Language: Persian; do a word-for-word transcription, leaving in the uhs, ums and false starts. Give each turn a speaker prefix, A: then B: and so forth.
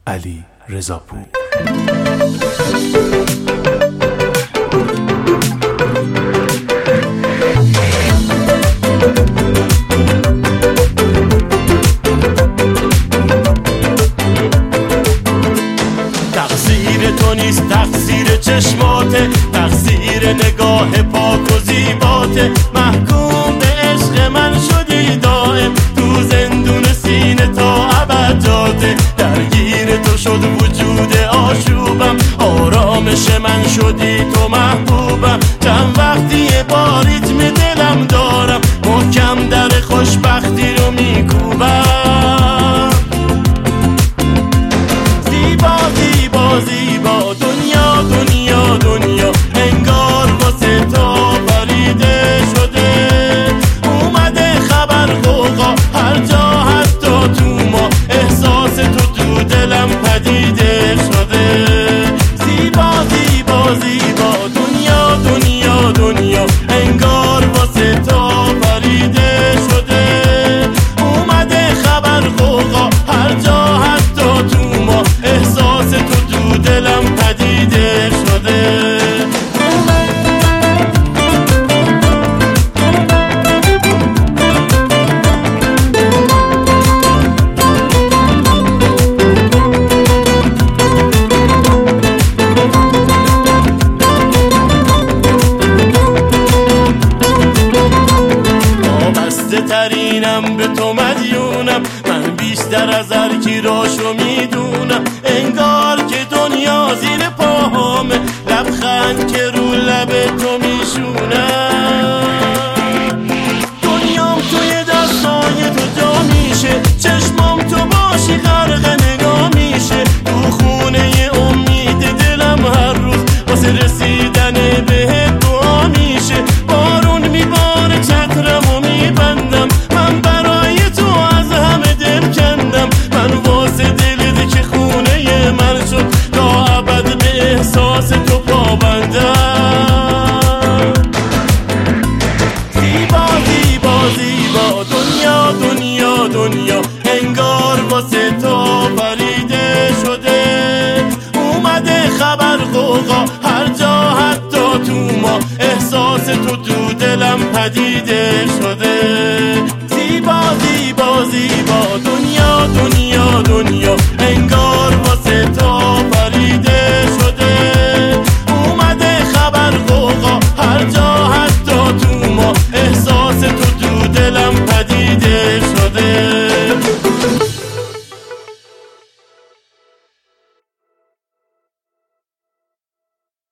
A: علی رضاپور.
B: تقصیر تو نیست، تقصیر چشماته، تقصیر نگاه پاک و زیباته. محکوم به عشق من شدی دائم، تو زندون سینه تا ابد جاته. درگیر تو شد وجود آشوبم، آرامش من شدی تو محبوبم. چند وقتی با ریتم دلم دارم، محکم در خوشبختی رو میکوبم. زیبا زیبا زیبا دنیا دنیا دنیا، انگار واسه تو پریده شده. اومده خبر غوغا هر جا، حتی تو ما احساس تو تو دلم پدیده شده. زیبا زیبا زیبا دنیا دنیا دنیا، انگار واسه تو پریده شده. اومده خبر غوغا هر جا، حتی تو ما احساس تو تو دلم پدیده شده. ترینم به تو مدیونم، من بیشتر از هر کی راشو میدونم. انگار که دنیا زیر پاهامه، لبخند که رو لب تو میشونم. دنیام توی دستای تو جا میشه، چشمام تو باشی غرق نگاه میشه. تو خونه امید دلم هر روز واسه رسیدن بهت دعا میشه. بارون میباره چترمو میبندم، من برای تو از همه دل کندم. من واسه دلت که خونه من شد، تا ابد به احساس تو پابندم. زیبا زیبا زیبا دنیا دنیا دنیا، انگار واسه تو پریده شده. اومده خبر غوغا هر جا، حتی تو ما احساس تو تو دلم پدیده شده.